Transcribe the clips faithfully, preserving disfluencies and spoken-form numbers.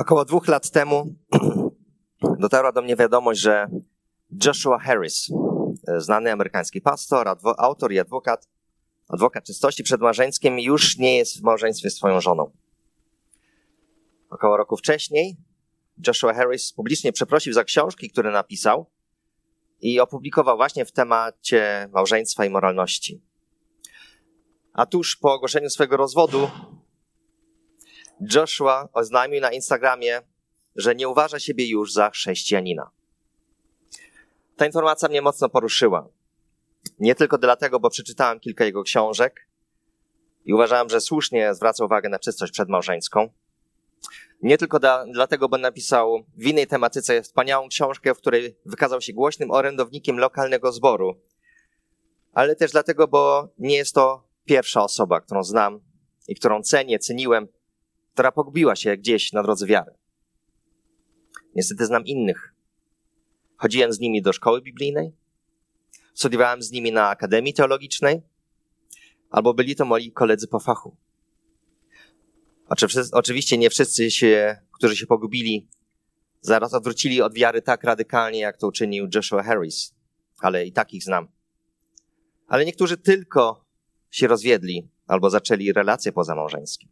Około dwóch lat temu dotarła do mnie wiadomość, że Joshua Harris, znany amerykański pastor, adwo- autor i adwokat, adwokat czystości przed małżeństwem, już nie jest w małżeństwie z swoją żoną. Około roku wcześniej Joshua Harris publicznie przeprosił za książki, które napisał i opublikował właśnie w temacie małżeństwa i moralności. A tuż po ogłoszeniu swojego rozwodu Joshua oznajmił na Instagramie, że nie uważa siebie już za chrześcijanina. Ta informacja mnie mocno poruszyła. Nie tylko dlatego, bo przeczytałem kilka jego książek i uważałem, że słusznie zwraca uwagę na czystość przedmałżeńską. Nie tylko da, dlatego, bo napisał w innej tematyce wspaniałą książkę, w której wykazał się głośnym orędownikiem lokalnego zboru. Ale też dlatego, bo nie jest to pierwsza osoba, którą znam i którą cenię, ceniłem, która pogubiła się gdzieś na drodze wiary. Niestety znam innych. Chodziłem z nimi do szkoły biblijnej, studiowałem z nimi na Akademii Teologicznej, albo byli to moi koledzy po fachu. Oczywiście nie wszyscy, się, którzy się pogubili, zaraz odwrócili od wiary tak radykalnie, jak to uczynił Joshua Harris, ale i takich znam. Ale niektórzy tylko się rozwiedli albo zaczęli relacje pozamałżeńskie.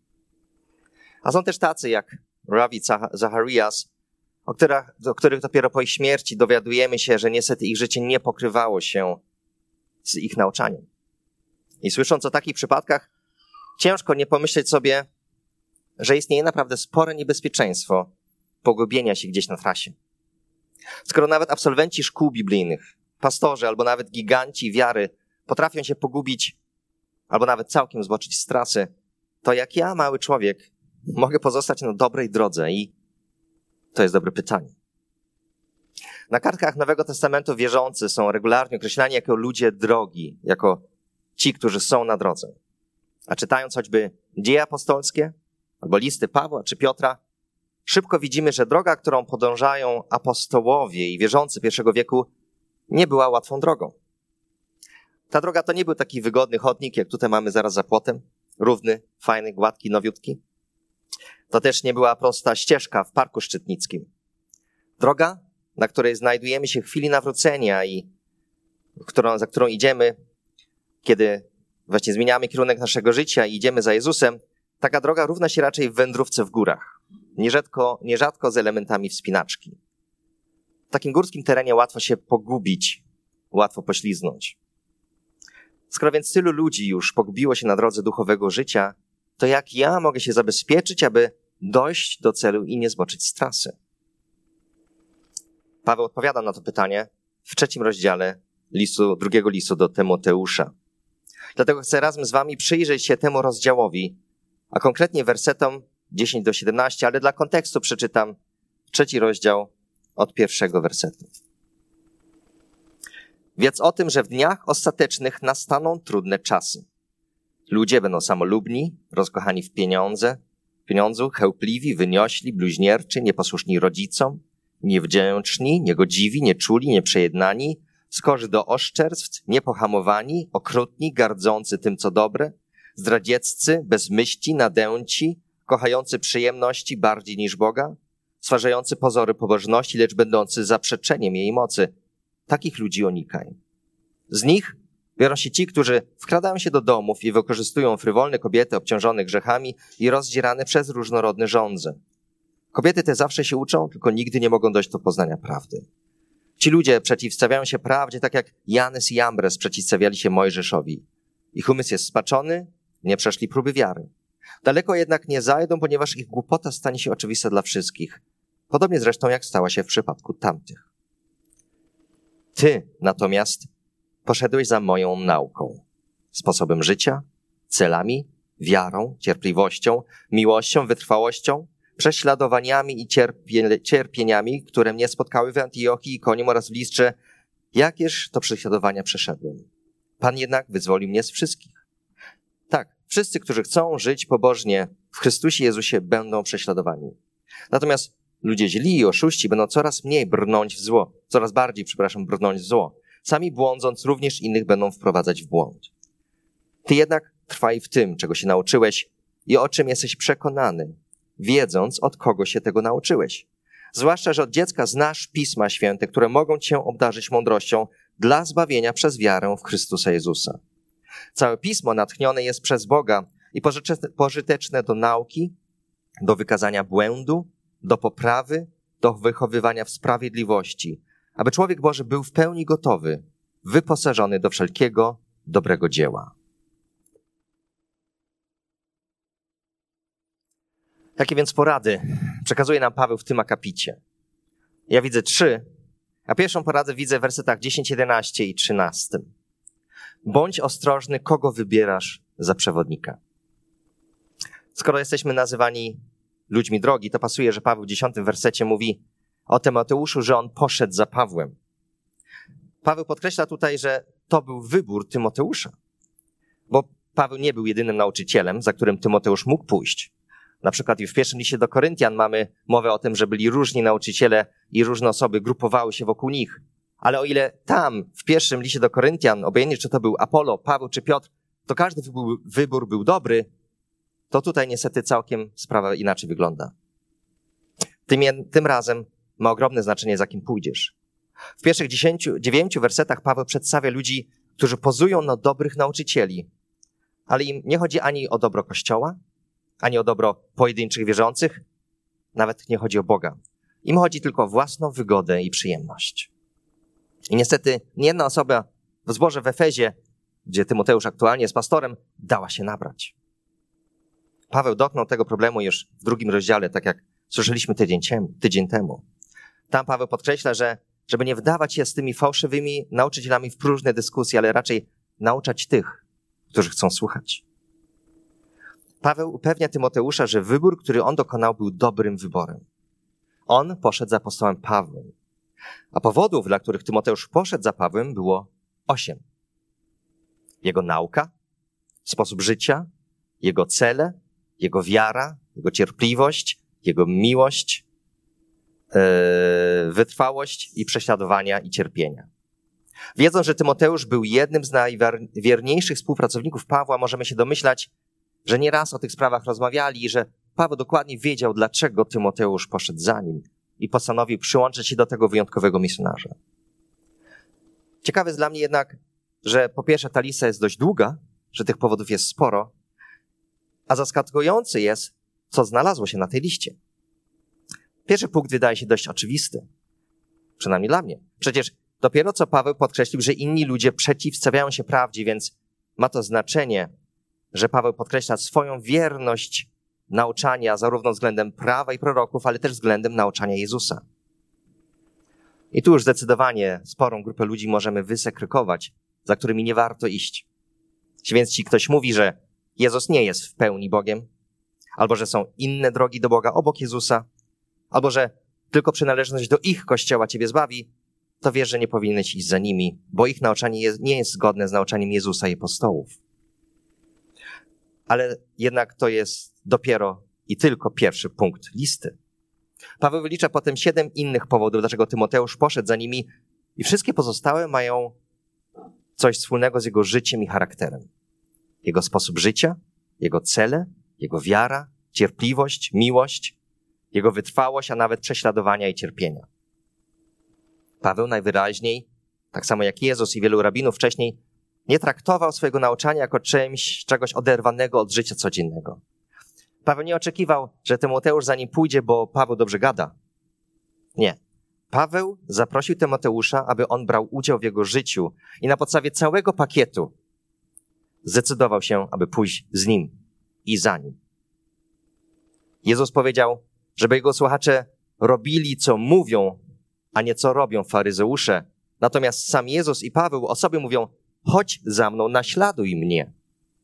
A są też tacy jak Ravi Zacharias, o których, o których dopiero po ich śmierci dowiadujemy się, że niestety ich życie nie pokrywało się z ich nauczaniem. I słysząc o takich przypadkach, ciężko nie pomyśleć sobie, że istnieje naprawdę spore niebezpieczeństwo pogubienia się gdzieś na trasie. Skoro nawet absolwenci szkół biblijnych, pastorzy albo nawet giganci wiary potrafią się pogubić albo nawet całkiem zboczyć z trasy, to jak ja, mały człowiek, mogę pozostać na dobrej drodze? I to jest dobre pytanie. Na kartkach Nowego Testamentu wierzący są regularnie określani jako ludzie drogi, jako ci, którzy są na drodze. A czytając choćby Dzieje Apostolskie, albo listy Pawła czy Piotra, szybko widzimy, że droga, którą podążają apostołowie i wierzący pierwszego wieku, nie była łatwą drogą. Ta droga to nie był taki wygodny chodnik, jak tutaj mamy zaraz za płotem, równy, fajny, gładki, nowiutki. To też nie była prosta ścieżka w Parku Szczytnickim. Droga, na której znajdujemy się w chwili nawrócenia i którą, za którą idziemy, kiedy właśnie zmieniamy kierunek naszego życia i idziemy za Jezusem, taka droga równa się raczej wędrówce w górach, nierzadko, nierzadko z elementami wspinaczki. W takim górskim terenie łatwo się pogubić, łatwo pośliznąć. Skoro więc tylu ludzi już pogubiło się na drodze duchowego życia, to jak ja mogę się zabezpieczyć, aby dojść do celu i nie zboczyć z trasy? Paweł odpowiada na to pytanie w trzecim rozdziale listu, drugiego listu do Tymoteusza. Dlatego chcę razem z wami przyjrzeć się temu rozdziałowi, a konkretnie wersetom dziesięć do siedemnastu, ale dla kontekstu przeczytam trzeci rozdział od pierwszego wersetu. Wiedz o tym, że w dniach ostatecznych nastaną trudne czasy. Ludzie będą samolubni, rozkochani w pieniądze, pieniądzu, chełpliwi, wyniośli, bluźnierczy, nieposłuszni rodzicom, niewdzięczni, niegodziwi, nieczuli, nieprzejednani, skorzy do oszczerstw, niepohamowani, okrutni, gardzący tym, co dobre, zdradzieccy, bezmyślni, nadęci, kochający przyjemności bardziej niż Boga, stwarzający pozory pobożności, lecz będący zaprzeczeniem jej mocy. Takich ludzi unikaj. Z nich biorą się ci, którzy wkradają się do domów i wykorzystują frywolne kobiety obciążone grzechami i rozdzierane przez różnorodne żądze. Kobiety te zawsze się uczą, tylko nigdy nie mogą dojść do poznania prawdy. Ci ludzie przeciwstawiają się prawdzie, tak jak Janes i Jambres przeciwstawiali się Mojżeszowi. Ich umysł jest spaczony, nie przeszli próby wiary. Daleko jednak nie zajdą, ponieważ ich głupota stanie się oczywista dla wszystkich. Podobnie zresztą jak stała się w przypadku tamtych. Ty natomiast poszedłeś za moją nauką, sposobem życia, celami, wiarą, cierpliwością, miłością, wytrwałością, prześladowaniami i cierpie, cierpieniami, które mnie spotkały w Antiochii, Ikoniem oraz w Listrze. Jakież to prześladowania przeszedłem. Pan jednak wyzwolił mnie z wszystkich. Tak, wszyscy, którzy chcą żyć pobożnie w Chrystusie Jezusie, będą prześladowani. Natomiast ludzie źli i oszuści będą coraz mniej brnąć w zło, coraz bardziej, przepraszam, brnąć w zło. Sami błądząc, również innych będą wprowadzać w błąd. Ty jednak trwaj w tym, czego się nauczyłeś i o czym jesteś przekonany. wiedząc, od kogo się tego nauczyłeś. Zwłaszcza, że od dziecka znasz Pisma Święte, które mogą cię obdarzyć mądrością dla zbawienia przez wiarę w Chrystusa Jezusa. Całe Pismo natchnione jest przez Boga i pożyteczne do nauki, do wykazania błędu, do poprawy, do wychowywania w sprawiedliwości, aby człowiek Boży był w pełni gotowy, wyposażony do wszelkiego dobrego dzieła. Jakie więc porady przekazuje nam Paweł w tym akapicie? Ja widzę trzy, a pierwszą poradę widzę w wersetach dziesięć, jedenaście i trzynaście. Bądź ostrożny, kogo wybierasz za przewodnika. Skoro jesteśmy nazywani ludźmi drogi, to pasuje, że Paweł w dziesiątym wersecie mówi o Tymoteuszu, że on poszedł za Pawłem. Paweł podkreśla tutaj, że to był wybór Tymoteusza, bo Paweł nie był jedynym nauczycielem, za którym Tymoteusz mógł pójść. Na przykład i w pierwszym liście do Koryntian mamy mowę o tym, że byli różni nauczyciele i różne osoby grupowały się wokół nich. Ale o ile tam, w pierwszym liście do Koryntian, obojętnie czy to był Apollo, Paweł czy Piotr, to każdy wybór, wybór był dobry, to tutaj niestety całkiem sprawa inaczej wygląda. Tym, tym razem ma ogromne znaczenie, za kim pójdziesz. W pierwszych dziesięciu, dziewięciu wersetach Paweł przedstawia ludzi, którzy pozują na dobrych nauczycieli, ale im nie chodzi ani o dobro Kościoła, ani o dobro pojedynczych wierzących, nawet nie chodzi o Boga. Im chodzi tylko o własną wygodę i przyjemność. I niestety nie jedna osoba w zborze w Efezie, gdzie Tymoteusz aktualnie jest pastorem, dała się nabrać. Paweł dotknął tego problemu już w drugim rozdziale, tak jak słyszeliśmy tydzień, tydzień temu. Tam Paweł podkreśla, że żeby nie wdawać się z tymi fałszywymi nauczycielami w próżne dyskusje, ale raczej nauczać tych, którzy chcą słuchać. Paweł upewnia Tymoteusza, że wybór, który on dokonał, był dobrym wyborem. On poszedł za apostołem Pawłem. A powodów, dla których Tymoteusz poszedł za Pawłem, było osiem. Jego nauka, sposób życia, jego cele, jego wiara, jego cierpliwość, jego miłość, yy, wytrwałość i prześladowania i cierpienia. Wiedząc, że Tymoteusz był jednym z najwierniejszych współpracowników Pawła, możemy się domyślać, że nieraz o tych sprawach rozmawiali i że Paweł dokładnie wiedział, dlaczego Tymoteusz poszedł za nim i postanowił przyłączyć się do tego wyjątkowego misjonarza. Ciekawe jest dla mnie jednak, że po pierwsze ta lista jest dość długa, że tych powodów jest sporo, a zaskakujący jest, co znalazło się na tej liście. Pierwszy punkt wydaje się dość oczywisty, przynajmniej dla mnie. Przecież dopiero co Paweł podkreślił, że inni ludzie przeciwstawiają się prawdzie, więc ma to znaczenie, że Paweł podkreśla swoją wierność nauczania zarówno względem prawa i proroków, ale też względem nauczania Jezusa. I tu już zdecydowanie sporą grupę ludzi możemy wysekrykować, za którymi nie warto iść. Więc jeśli ktoś mówi, że Jezus nie jest w pełni Bogiem, albo że są inne drogi do Boga obok Jezusa, albo że tylko przynależność do ich Kościoła ciebie zbawi, to wiesz, że nie powinieneś iść za nimi, bo ich nauczanie jest, nie jest zgodne z nauczaniem Jezusa i apostołów. Ale jednak to jest dopiero i tylko pierwszy punkt listy. Paweł wylicza potem siedem innych powodów, dlaczego Tymoteusz poszedł za nimi i wszystkie pozostałe mają coś wspólnego z jego życiem i charakterem. Jego sposób życia, jego cele, jego wiara, cierpliwość, miłość, jego wytrwałość, a nawet prześladowania i cierpienia. Paweł najwyraźniej, tak samo jak Jezus i wielu rabinów wcześniej, nie traktował swojego nauczania jako czymś, czegoś oderwanego od życia codziennego. Paweł nie oczekiwał, że Tymoteusz za nim pójdzie, bo Paweł dobrze gada. Nie. Paweł zaprosił Tymoteusza, aby on brał udział w jego życiu i na podstawie całego pakietu zdecydował się, aby pójść z nim i za nim. Jezus powiedział, żeby jego słuchacze robili, co mówią, a nie co robią faryzeusze. Natomiast sam Jezus i Paweł o sobie mówią, chodź za mną, naśladuj mnie.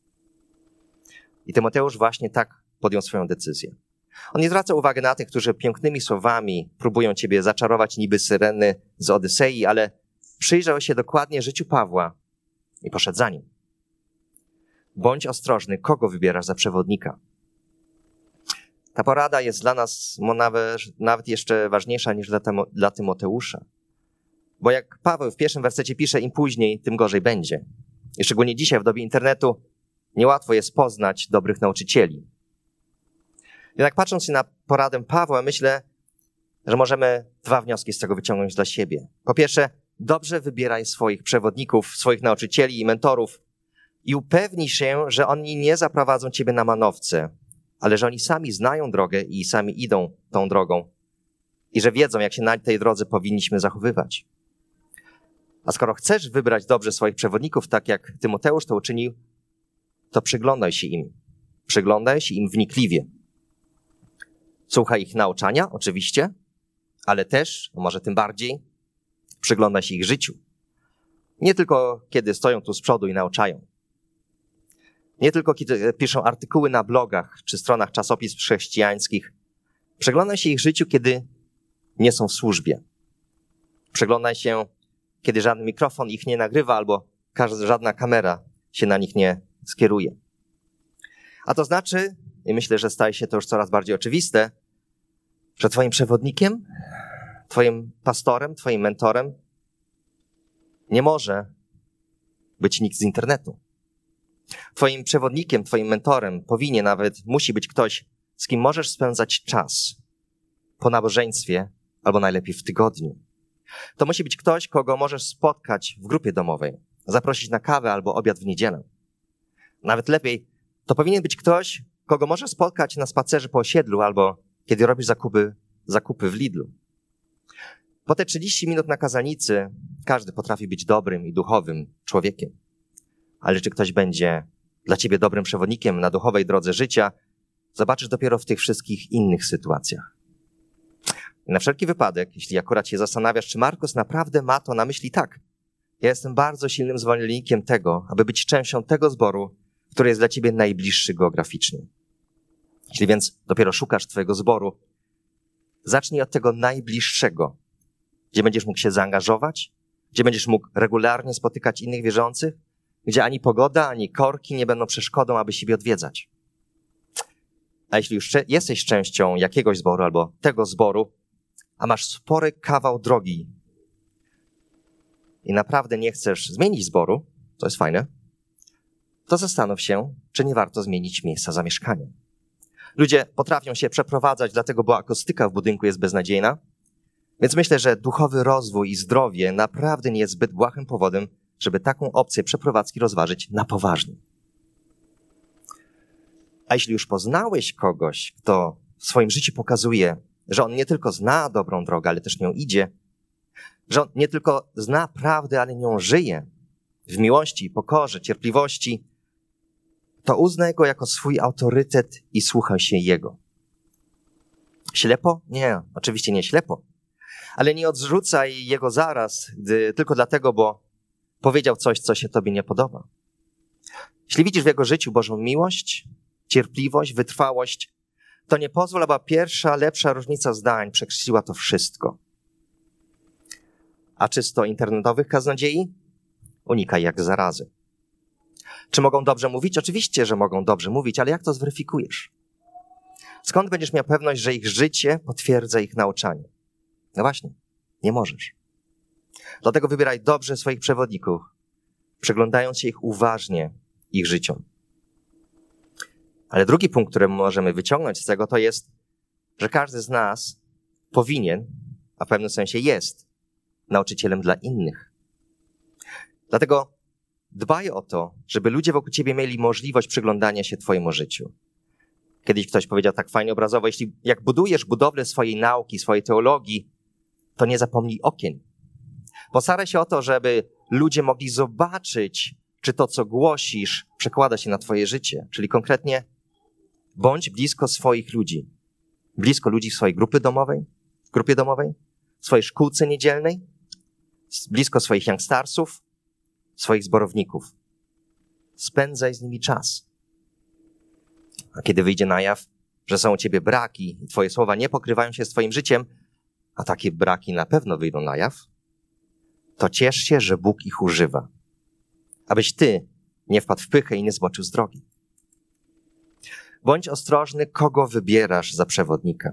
I Tymoteusz właśnie tak podjął swoją decyzję. On nie zwraca uwagi na tych, którzy pięknymi słowami próbują ciebie zaczarować niby syreny z Odysei, ale przyjrzał się dokładnie życiu Pawła i poszedł za nim. Bądź ostrożny, kogo wybierasz za przewodnika. Ta porada jest dla nas nawet, nawet jeszcze ważniejsza niż dla, Tymo, dla Tymoteusza. Bo jak Paweł w pierwszym wersecie pisze, im później, tym gorzej będzie. I szczególnie dzisiaj w dobie internetu niełatwo jest poznać dobrych nauczycieli. Jednak patrząc na poradę Pawła, myślę, że możemy dwa wnioski z tego wyciągnąć dla siebie. Po pierwsze, dobrze wybieraj swoich przewodników, swoich nauczycieli i mentorów i upewnij się, że oni nie zaprowadzą ciebie na manowce, ale że oni sami znają drogę i sami idą tą drogą i że wiedzą, jak się na tej drodze powinniśmy zachowywać. A skoro chcesz wybrać dobrze swoich przewodników, tak jak Tymoteusz to uczynił, to przyglądaj się im. Przyglądaj się im wnikliwie. Słuchaj ich nauczania, oczywiście, ale też, może tym bardziej, przyglądaj się ich życiu. Nie tylko kiedy stoją tu z przodu i nauczają. Nie tylko kiedy piszą artykuły na blogach czy stronach czasopism chrześcijańskich. Przyglądaj się ich życiu, kiedy nie są w służbie. Przyglądaj się, kiedy żaden mikrofon ich nie nagrywa albo żadna kamera się na nich nie skieruje. A to znaczy, i myślę, że staje się to już coraz bardziej oczywiste, że twoim przewodnikiem, twoim pastorem, twoim mentorem nie może być nikt z internetu. Twoim przewodnikiem, twoim mentorem powinien nawet, musi być ktoś, z kim możesz spędzać czas po nabożeństwie albo najlepiej w tygodniu. To musi być ktoś, kogo możesz spotkać w grupie domowej, zaprosić na kawę albo obiad w niedzielę. Nawet lepiej, to powinien być ktoś, kogo możesz spotkać na spacerze po osiedlu albo kiedy robisz zakupy, zakupy w Lidlu. Po te trzydzieści minut na kazalnicy każdy potrafi być dobrym i duchowym człowiekiem. Ale czy ktoś będzie dla ciebie dobrym przewodnikiem na duchowej drodze życia, zobaczysz dopiero w tych wszystkich innych sytuacjach. I na wszelki wypadek, jeśli akurat się zastanawiasz, czy Markus naprawdę ma to na myśli, tak. Ja jestem bardzo silnym zwolennikiem tego, aby być częścią tego zboru, który jest dla ciebie najbliższy geograficznie. Jeśli więc dopiero szukasz twojego zboru, zacznij od tego najbliższego, gdzie będziesz mógł się zaangażować, gdzie będziesz mógł regularnie spotykać innych wierzących, gdzie ani pogoda, ani korki nie będą przeszkodą, aby siebie odwiedzać. A jeśli już jesteś częścią jakiegoś zboru albo tego zboru, a masz spory kawał drogi i naprawdę nie chcesz zmienić zboru, to jest fajne, to zastanów się, czy nie warto zmienić miejsca zamieszkania. Ludzie potrafią się przeprowadzać, dlatego bo akustyka w budynku jest beznadziejna, więc myślę, że duchowy rozwój i zdrowie naprawdę nie jest zbyt błahym powodem, żeby taką opcję przeprowadzki rozważyć na poważnie. A jeśli już poznałeś kogoś, kto w swoim życiu pokazuje, że on nie tylko zna dobrą drogę, ale też nią idzie, że on nie tylko zna prawdę, ale nią żyje w miłości, pokorze, cierpliwości, to uznaj go jako swój autorytet i słuchaj się jego. Ślepo? Nie, oczywiście nie ślepo. Ale nie odrzucaj jego zaraz, gdy, tylko dlatego, bo powiedział coś, co się tobie nie podoba. Jeśli widzisz w jego życiu Bożą miłość, cierpliwość, wytrwałość, to nie pozwól, aby pierwsza, lepsza różnica zdań przekreśliła to wszystko. A czysto internetowych kaznodziei? Unikaj jak zarazy. Czy mogą dobrze mówić? Oczywiście, że mogą dobrze mówić, ale jak to zweryfikujesz? Skąd będziesz miał pewność, że ich życie potwierdza ich nauczanie? No właśnie, nie możesz. Dlatego wybieraj dobrze swoich przewodników, przyglądając się ich uważnie, ich życiom. Ale drugi punkt, który możemy wyciągnąć z tego, to jest, że każdy z nas powinien, a w pewnym sensie jest, nauczycielem dla innych. Dlatego dbaj o to, żeby ludzie wokół ciebie mieli możliwość przyglądania się twojemu życiu. Kiedyś ktoś powiedział tak fajnie obrazowo, jeśli jak budujesz budowlę swojej nauki, swojej teologii, to nie zapomnij okien. Postaraj się o to, żeby ludzie mogli zobaczyć, czy to, co głosisz, przekłada się na twoje życie. Czyli konkretnie bądź blisko swoich ludzi. Blisko ludzi w swojej grupy domowej, w grupie domowej, w swojej szkółce niedzielnej, blisko swoich youngstarsów, swoich zborowników. Spędzaj z nimi czas. A kiedy wyjdzie na jaw, że są u ciebie braki i twoje słowa nie pokrywają się z twoim życiem, a takie braki na pewno wyjdą na jaw, to ciesz się, że Bóg ich używa, abyś ty nie wpadł w pychę i nie zboczył z drogi. Bądź ostrożny, kogo wybierasz za przewodnika.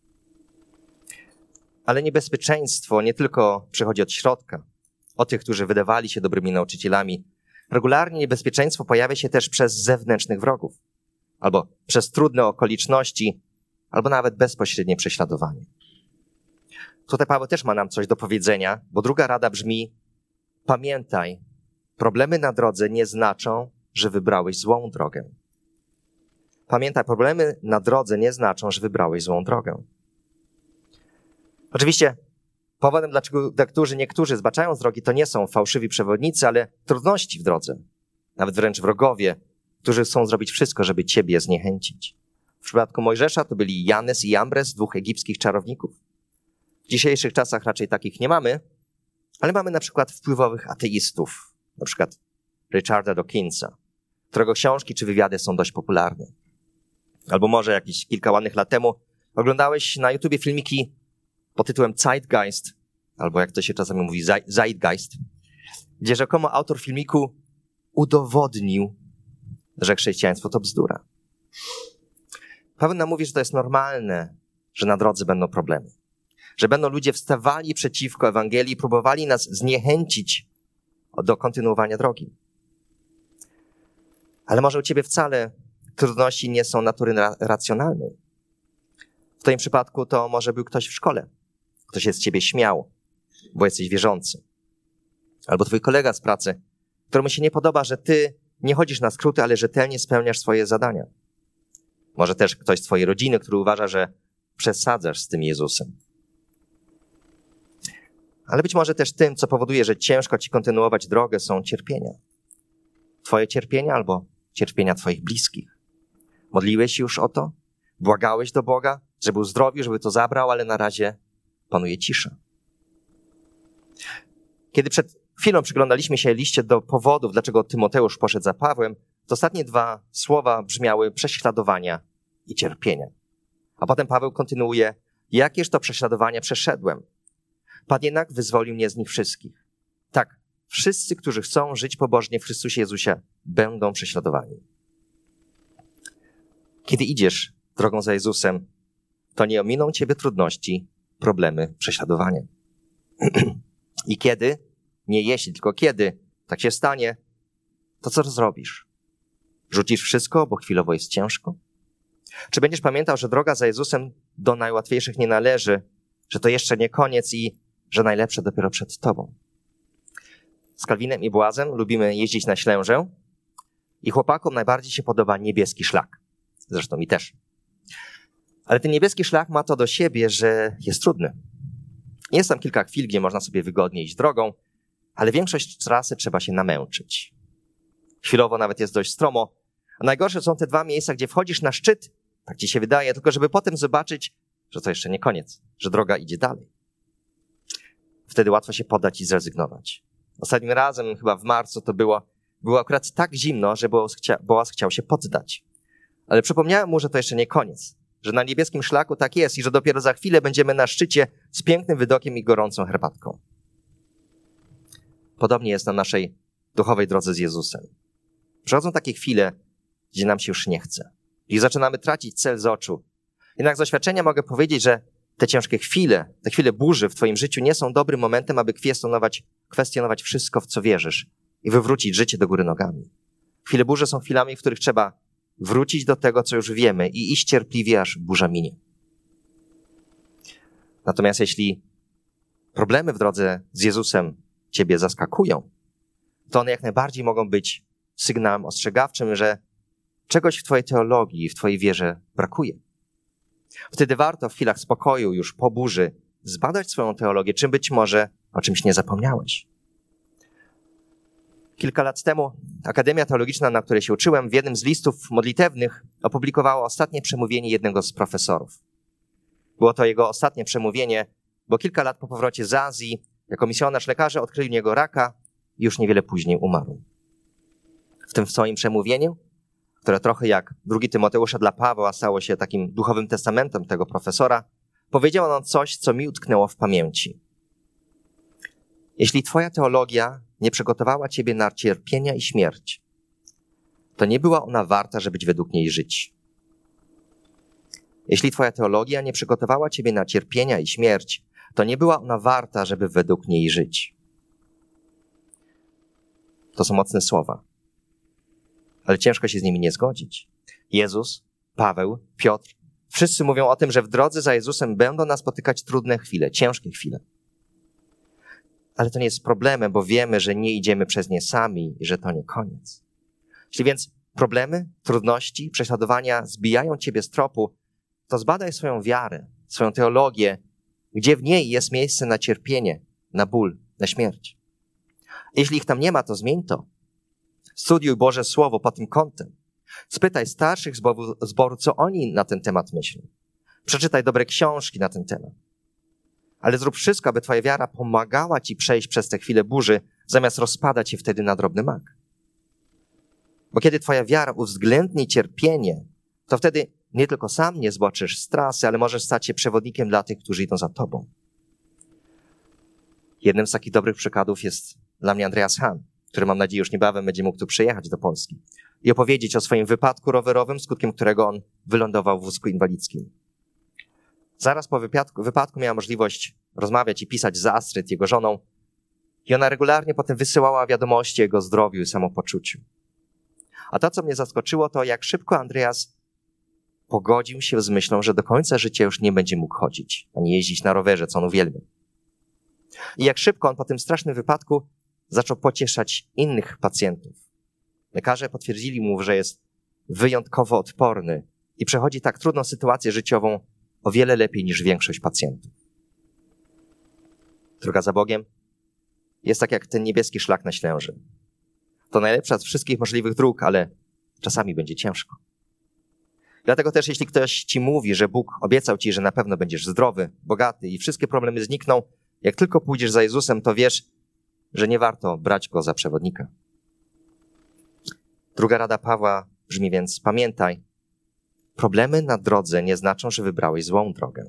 Ale niebezpieczeństwo nie tylko przychodzi od środka, od tych, którzy wydawali się dobrymi nauczycielami. Regularnie niebezpieczeństwo pojawia się też przez zewnętrznych wrogów albo przez trudne okoliczności, albo nawet bezpośrednie prześladowanie. Tutaj Paweł też ma nam coś do powiedzenia, bo druga rada brzmi: pamiętaj, problemy na drodze nie znaczą, że wybrałeś złą drogę. Pamiętaj, problemy na drodze nie znaczą, że wybrałeś złą drogę. Oczywiście powodem, dlaczego dla którzy niektórzy zbaczają z drogi, to nie są fałszywi przewodnicy, ale trudności w drodze. Nawet wręcz wrogowie, którzy chcą zrobić wszystko, żeby ciebie zniechęcić. W przypadku Mojżesza to byli Janes i Jambres, dwóch egipskich czarowników. W dzisiejszych czasach raczej takich nie mamy, ale mamy na przykład wpływowych ateistów, na przykład Richarda Dawkinsa, którego książki czy wywiady są dość popularne. Albo może jakieś kilka ładnych lat temu oglądałeś na YouTubie filmiki pod tytułem Zeitgeist, albo jak to się czasami mówi, Zeitgeist, gdzie rzekomo autor filmiku udowodnił, że chrześcijaństwo to bzdura. Paweł nam mówi, że to jest normalne, że na drodze będą problemy. Że będą ludzie wstawali przeciwko Ewangelii i próbowali nas zniechęcić do kontynuowania drogi. Ale może u ciebie wcale trudności nie są natury ra- racjonalnej. W twoim przypadku to może był ktoś w szkole. Ktoś się z ciebie śmiał, bo jesteś wierzący. Albo twój kolega z pracy, któremu się nie podoba, że ty nie chodzisz na skróty, ale rzetelnie spełniasz swoje zadania. Może też ktoś z twojej rodziny, który uważa, że przesadzasz z tym Jezusem. Ale być może też tym, co powoduje, że ciężko ci kontynuować drogę, są cierpienia. Twoje cierpienia albo cierpienia twoich bliskich. Modliłeś się już o to? Błagałeś do Boga, żeby uzdrowił, żeby to zabrał, ale na razie panuje cisza. Kiedy przed chwilą przyglądaliśmy się liście do powodów, dlaczego Tymoteusz poszedł za Pawłem, to ostatnie dwa słowa brzmiały prześladowania i cierpienia. A potem Paweł kontynuuje: jakież to prześladowania przeszedłem. Pan jednak wyzwolił mnie z nich wszystkich. Tak, wszyscy, którzy chcą żyć pobożnie w Chrystusie Jezusie, będą prześladowani. Kiedy idziesz drogą za Jezusem, to nie ominą ciebie trudności, problemy, prześladowania. I kiedy, nie jeśli, tylko kiedy tak się stanie, to co zrobisz? Rzucisz wszystko, bo chwilowo jest ciężko? Czy będziesz pamiętał, że droga za Jezusem do najłatwiejszych nie należy, że to jeszcze nie koniec i że najlepsze dopiero przed tobą? Z Kalwinem i Błazem lubimy jeździć na Ślężę i chłopakom najbardziej się podoba niebieski szlak. Zresztą mi też. Ale ten niebieski szlak ma to do siebie, że jest trudny. Jest tam kilka chwil, gdzie można sobie wygodnie iść drogą, ale większość trasy trzeba się namęczyć. Chwilowo nawet jest dość stromo, a najgorsze są te dwa miejsca, gdzie wchodzisz na szczyt, tak ci się wydaje, tylko żeby potem zobaczyć, że to jeszcze nie koniec, że droga idzie dalej. Wtedy łatwo się poddać i zrezygnować. Ostatnim razem, chyba w marcu, to było, było akurat tak zimno, że Boaz, chcia, Boaz chciał się poddać. Ale przypomniałem mu, że to jeszcze nie koniec, że na niebieskim szlaku tak jest i że dopiero za chwilę będziemy na szczycie z pięknym widokiem i gorącą herbatką. Podobnie jest na naszej duchowej drodze z Jezusem. Przychodzą takie chwile, gdzie nam się już nie chce. I zaczynamy tracić cel z oczu. Jednak z doświadczenia mogę powiedzieć, że te ciężkie chwile, te chwile burzy w twoim życiu nie są dobrym momentem, aby kwestionować, kwestionować wszystko, w co wierzysz i wywrócić życie do góry nogami. Chwile burzy są chwilami, w których trzeba wrócić do tego, co już wiemy i iść cierpliwie, aż burza minie. Natomiast jeśli problemy w drodze z Jezusem ciebie zaskakują, to one jak najbardziej mogą być sygnałem ostrzegawczym, że czegoś w twojej teologii, w twojej wierze brakuje. Wtedy warto w chwilach spokoju, już po burzy, zbadać swoją teologię, czym być może o czymś nie zapomniałeś. Kilka lat temu Akademia Teologiczna, na której się uczyłem, w jednym z listów modlitewnych opublikowała ostatnie przemówienie jednego z profesorów. Było to jego ostatnie przemówienie, bo kilka lat po powrocie z Azji, jako misjonarz lekarze odkryli u niego raka i już niewiele później umarł. W tym swoim przemówieniu, które trochę jak drugi Tymoteusza dla Pawła stało się takim duchowym testamentem tego profesora, powiedział on coś, co mi utknęło w pamięci. Jeśli twoja teologia nie przygotowała ciebie na cierpienia i śmierć, to nie była ona warta, żeby według niej żyć. Jeśli twoja teologia nie przygotowała ciebie na cierpienia i śmierć, to nie była ona warta, żeby według niej żyć. To są mocne słowa, ale ciężko się z nimi nie zgodzić. Jezus, Paweł, Piotr, Wszyscy mówią o tym, że w drodze za Jezusem będą nas spotykać trudne chwile, ciężkie chwile. Ale to nie jest problemem, bo wiemy, że nie idziemy przez nie sami i że to nie koniec. Jeśli więc problemy, trudności, prześladowania zbijają ciebie z tropu, to zbadaj swoją wiarę, swoją teologię, gdzie w niej jest miejsce na cierpienie, na ból, na śmierć. Jeśli ich tam nie ma, to zmień to. Studiuj Boże Słowo pod tym kątem. Spytaj starszych zboru, zboru, co oni na ten temat myślą. Przeczytaj dobre książki na ten temat. Ale zrób wszystko, aby twoja wiara pomagała ci przejść przez te chwile burzy, zamiast rozpadać się wtedy na drobny mak. Bo kiedy twoja wiara uwzględni cierpienie, to wtedy nie tylko sam nie zboczysz z trasy, ale możesz stać się przewodnikiem dla tych, którzy idą za tobą. Jednym z takich dobrych przykładów jest dla mnie Andreas Hahn, który mam nadzieję już niebawem będzie mógł tu przyjechać do Polski i opowiedzieć o swoim wypadku rowerowym, skutkiem którego on wylądował w wózku inwalidzkim. Zaraz po wypadku, wypadku miała możliwość rozmawiać i pisać z Astrid, jego żoną, i ona regularnie potem wysyłała wiadomości o jego zdrowiu i samopoczuciu. A to, co mnie zaskoczyło, to jak szybko Andreas pogodził się z myślą, że do końca życia już nie będzie mógł chodzić, ani jeździć na rowerze, co on uwielbia. I jak szybko on po tym strasznym wypadku zaczął pocieszać innych pacjentów. Lekarze potwierdzili mu, że jest wyjątkowo odporny i przechodzi tak trudną sytuację życiową o wiele lepiej niż większość pacjentów. Droga za Bogiem jest tak jak ten niebieski szlak na Ślęży. To najlepsza z wszystkich możliwych dróg, ale czasami będzie ciężko. Dlatego też jeśli ktoś ci mówi, że Bóg obiecał ci, że na pewno będziesz zdrowy, bogaty i wszystkie problemy znikną, jak tylko pójdziesz za Jezusem, to wiesz, że nie warto brać Go za przewodnika. Druga rada Pawła brzmi więc: pamiętaj, problemy na drodze nie znaczą, że wybrałeś złą drogę.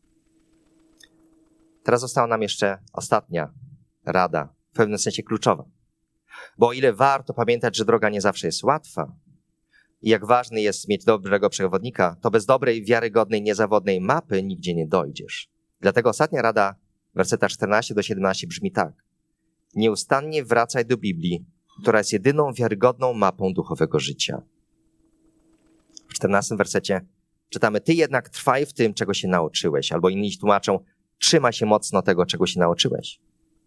Teraz została nam jeszcze ostatnia rada, w pewnym sensie kluczowa. Bo o ile warto pamiętać, że droga nie zawsze jest łatwa i jak ważny jest mieć dobrego przewodnika, to bez dobrej, wiarygodnej, niezawodnej mapy nigdzie nie dojdziesz. Dlatego ostatnia rada, werseta czternaście do siedemnastu brzmi tak. Nieustannie wracaj do Biblii, która jest jedyną wiarygodną mapą duchowego życia. W czternastym wersecie czytamy: Ty jednak trwaj w tym, czego się nauczyłeś. Albo inni tłumaczą: trzymaj się mocno tego, czego się nauczyłeś.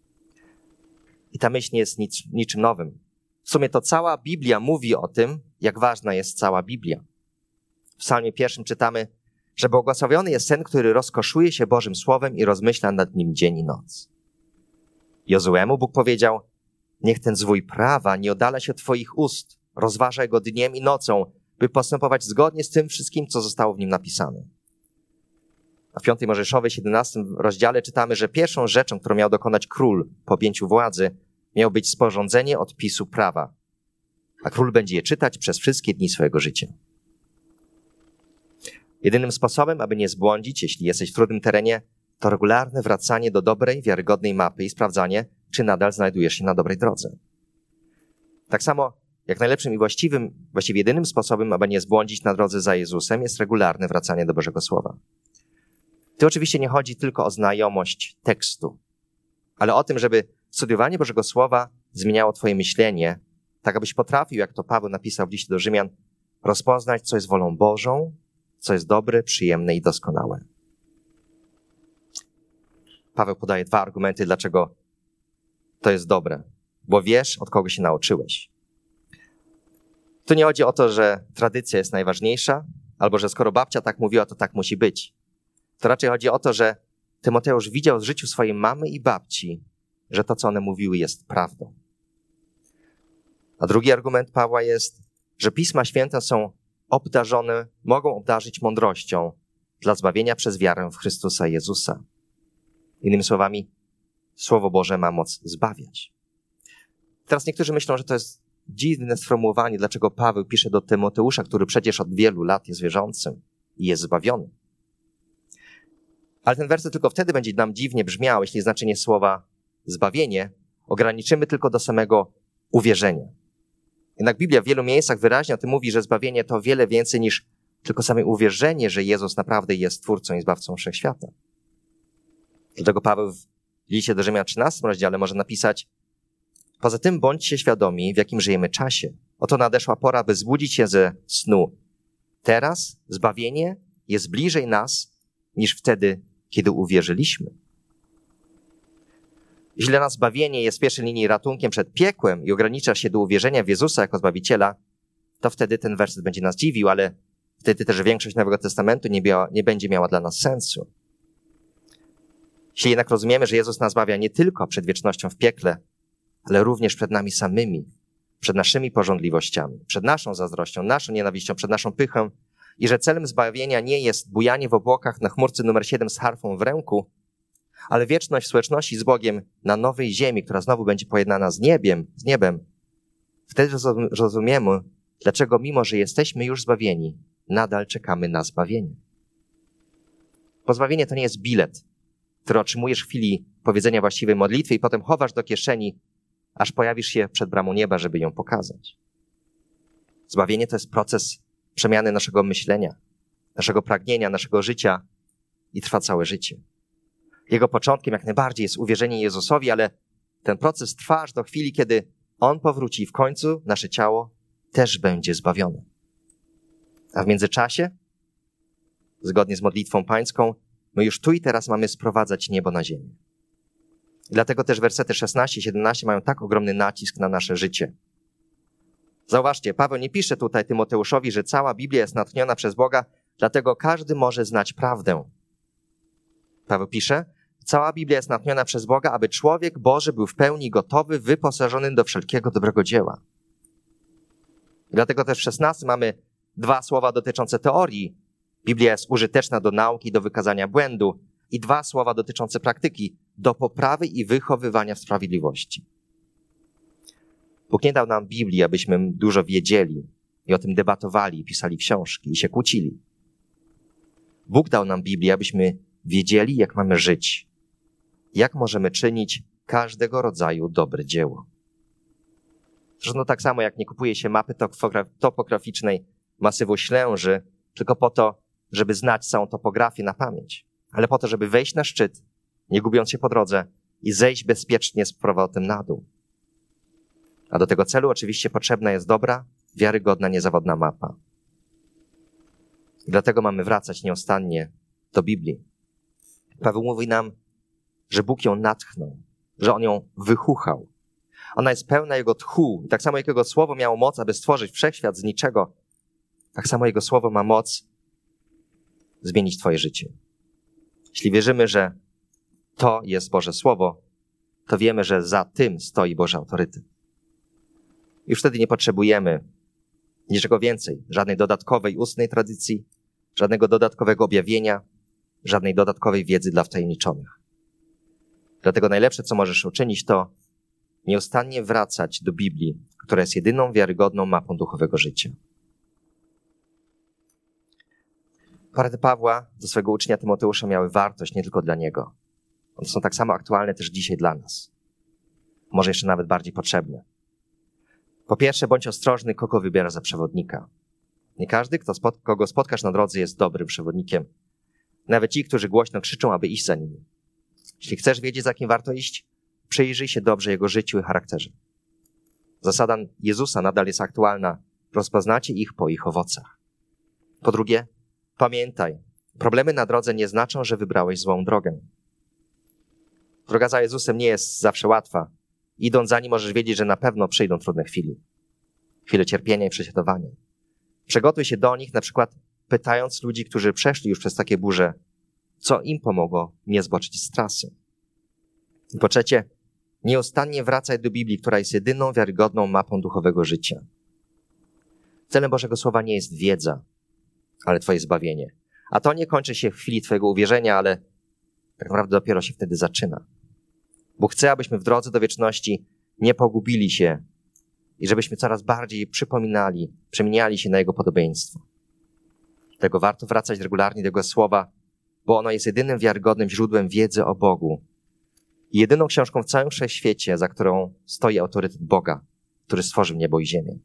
I ta myśl nie jest nic, niczym nowym. W sumie to cała Biblia mówi o tym, jak ważna jest cała Biblia. W psalmie pierwszym czytamy, że błogosławiony jest ten, który rozkoszuje się Bożym Słowem i rozmyśla nad nim dzień i noc. Jozuemu Bóg powiedział: niech ten zwój prawa nie oddala się od twoich ust, rozważaj go dniem i nocą, by postępować zgodnie z tym wszystkim, co zostało w nim napisane. A w piątej Mojżeszowej, siedemnastym rozdziale czytamy, że pierwszą rzeczą, którą miał dokonać król po objęciu władzy, miało być sporządzenie odpisu prawa, a król będzie je czytać przez wszystkie dni swojego życia. Jedynym sposobem, aby nie zbłądzić, jeśli jesteś w trudnym terenie, to regularne wracanie do dobrej, wiarygodnej mapy i sprawdzanie, czy nadal znajdujesz się na dobrej drodze. Tak samo jak najlepszym i właściwym, właściwie jedynym sposobem, aby nie zbłądzić na drodze za Jezusem, jest regularne wracanie do Bożego Słowa. Tu oczywiście nie chodzi tylko o znajomość tekstu, ale o tym, żeby studiowanie Bożego Słowa zmieniało twoje myślenie, tak abyś potrafił, jak to Paweł napisał w liście do Rzymian, rozpoznać, co jest wolą Bożą, co jest dobre, przyjemne i doskonałe. Paweł podaje dwa argumenty, dlaczego to jest dobre. Bo wiesz, od kogo się nauczyłeś. Tu nie chodzi o to, że tradycja jest najważniejsza, albo że skoro babcia tak mówiła, to tak musi być. To raczej chodzi o to, że Tymoteusz widział w życiu swojej mamy i babci, że to, co one mówiły, jest prawdą. A drugi argument Pawła jest, że Pisma Święte są obdarzone, mogą obdarzyć mądrością dla zbawienia przez wiarę w Chrystusa Jezusa. Innymi słowami, Słowo Boże ma moc zbawiać. Teraz niektórzy myślą, że to jest dziwne sformułowanie, dlaczego Paweł pisze do Tymoteusza, który przecież od wielu lat jest wierzącym i jest zbawiony. Ale ten werset tylko wtedy będzie nam dziwnie brzmiał, jeśli znaczenie słowa zbawienie ograniczymy tylko do samego uwierzenia. Jednak Biblia w wielu miejscach wyraźnie o tym mówi, że zbawienie to wiele więcej niż tylko same uwierzenie, że Jezus naprawdę jest Twórcą i Zbawcą Wszechświata. Dlatego Paweł w liście do Rzymian trzynastym rozdziale może napisać: poza tym bądźcie świadomi, w jakim żyjemy czasie. Oto nadeszła pora, by zbudzić się ze snu. Teraz zbawienie jest bliżej nas niż wtedy, kiedy uwierzyliśmy. Jeśli dla nas zbawienie jest w pierwszej linii ratunkiem przed piekłem i ogranicza się do uwierzenia w Jezusa jako Zbawiciela, to wtedy ten werset będzie nas dziwił, ale wtedy też większość Nowego Testamentu nie, miała, nie będzie miała dla nas sensu. Jeśli jednak rozumiemy, że Jezus nas zbawia nie tylko przed wiecznością w piekle, ale również przed nami samymi, przed naszymi pożądliwościami, przed naszą zazdrością, naszą nienawiścią, przed naszą pychą i że celem zbawienia nie jest bujanie w obłokach na chmurce numer siedem z harfą w ręku, ale wieczność w społeczności z Bogiem na nowej ziemi, która znowu będzie pojednana z niebem, z niebem. Wtedy rozumiemy, dlaczego mimo, że jesteśmy już zbawieni, nadal czekamy na zbawienie. Bo zbawienie to nie jest bilet, który otrzymujesz w chwili powiedzenia właściwej modlitwy i potem chowasz do kieszeni, aż pojawisz się przed bramą nieba, żeby ją pokazać. Zbawienie to jest proces przemiany naszego myślenia, naszego pragnienia, naszego życia i trwa całe życie. Jego początkiem jak najbardziej jest uwierzenie Jezusowi, ale ten proces trwa aż do chwili, kiedy On powróci i w końcu nasze ciało też będzie zbawione. A w międzyczasie, zgodnie z modlitwą pańską, my już tu i teraz mamy sprowadzać niebo na ziemię. I dlatego też wersety szesnaście i siedemnaście mają tak ogromny nacisk na nasze życie. Zauważcie, Paweł nie pisze tutaj Tymoteuszowi, że cała Biblia jest natchniona przez Boga, dlatego każdy może znać prawdę. Paweł pisze, cała Biblia jest natchniona przez Boga, aby człowiek Boży był w pełni gotowy, wyposażony do wszelkiego dobrego dzieła. I dlatego też w szesnastym mamy dwa słowa dotyczące teorii. Biblia jest użyteczna do nauki, do wykazania błędu i dwa słowa dotyczące praktyki, do poprawy i wychowywania w sprawiedliwości. Bóg nie dał nam Biblii, abyśmy dużo wiedzieli i o tym debatowali, pisali książki i się kłócili. Bóg dał nam Biblię, abyśmy wiedzieli, jak mamy żyć, jak możemy czynić każdego rodzaju dobre dzieło. Zresztą tak samo, jak nie kupuje się mapy topograficznej masywu Ślęży, tylko po to, żeby znać całą topografię na pamięć, ale po to, żeby wejść na szczyt, nie gubiąc się po drodze i zejść bezpiecznie z powrotem na dół. A do tego celu oczywiście potrzebna jest dobra, wiarygodna, niezawodna mapa. I dlatego mamy wracać nieustannie do Biblii. Paweł mówi nam, że Bóg ją natchnął, że On ją wychuchał. Ona jest pełna Jego tchu. I tak samo jak Jego Słowo miało moc, aby stworzyć wszechświat z niczego, tak samo Jego Słowo ma moc zmienić twoje życie. Jeśli wierzymy, że to jest Boże Słowo, to wiemy, że za tym stoi Boży autorytet. Już wtedy nie potrzebujemy niczego więcej, żadnej dodatkowej ustnej tradycji, żadnego dodatkowego objawienia, żadnej dodatkowej wiedzy dla wtajemniczonych. Dlatego najlepsze, co możesz uczynić, to nieustannie wracać do Biblii, która jest jedyną wiarygodną mapą duchowego życia. Porady Pawła do swojego ucznia Tymoteusza miały wartość nie tylko dla niego. One są tak samo aktualne też dzisiaj dla nas. Może jeszcze nawet bardziej potrzebne. Po pierwsze, bądź ostrożny, kogo wybierasz za przewodnika. Nie każdy, kto spot- kogo spotkasz na drodze, jest dobrym przewodnikiem. Nawet ci, którzy głośno krzyczą, aby iść za nimi. Jeśli chcesz wiedzieć, za kim warto iść, przyjrzyj się dobrze Jego życiu i charakterze. Zasada Jezusa nadal jest aktualna. Rozpoznacie ich po ich owocach. Po drugie, pamiętaj, problemy na drodze nie znaczą, że wybrałeś złą drogę. Droga za Jezusem nie jest zawsze łatwa. Idąc za Nim możesz wiedzieć, że na pewno przyjdą trudne chwile. Chwile cierpienia i prześladowania. Przygotuj się do nich, na przykład pytając ludzi, którzy przeszli już przez takie burze, co im pomogło nie zboczyć z trasy. I po trzecie, nieustannie wracaj do Biblii, która jest jedyną wiarygodną mapą duchowego życia. Celem Bożego Słowa nie jest wiedza, ale twoje zbawienie. A to nie kończy się w chwili twojego uwierzenia, ale tak naprawdę dopiero się wtedy zaczyna. Bóg chce, abyśmy w drodze do wieczności nie pogubili się i żebyśmy coraz bardziej przypominali, przemieniali się na Jego podobieństwo. Dlatego warto wracać regularnie do Jego Słowa, bo ono jest jedynym wiarygodnym źródłem wiedzy o Bogu i jedyną książką w całym wszechświecie, za którą stoi autorytet Boga, który stworzył niebo i ziemię.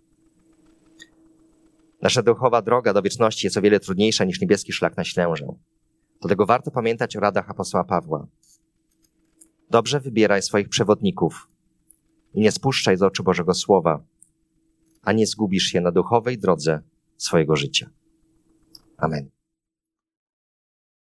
Nasza duchowa droga do wieczności jest o wiele trudniejsza niż niebieski szlak na Ślężę. Dlatego warto pamiętać o radach apostoła Pawła. Dobrze wybieraj swoich przewodników i nie spuszczaj z oczu Bożego Słowa, a nie zgubisz się na duchowej drodze swojego życia. Amen.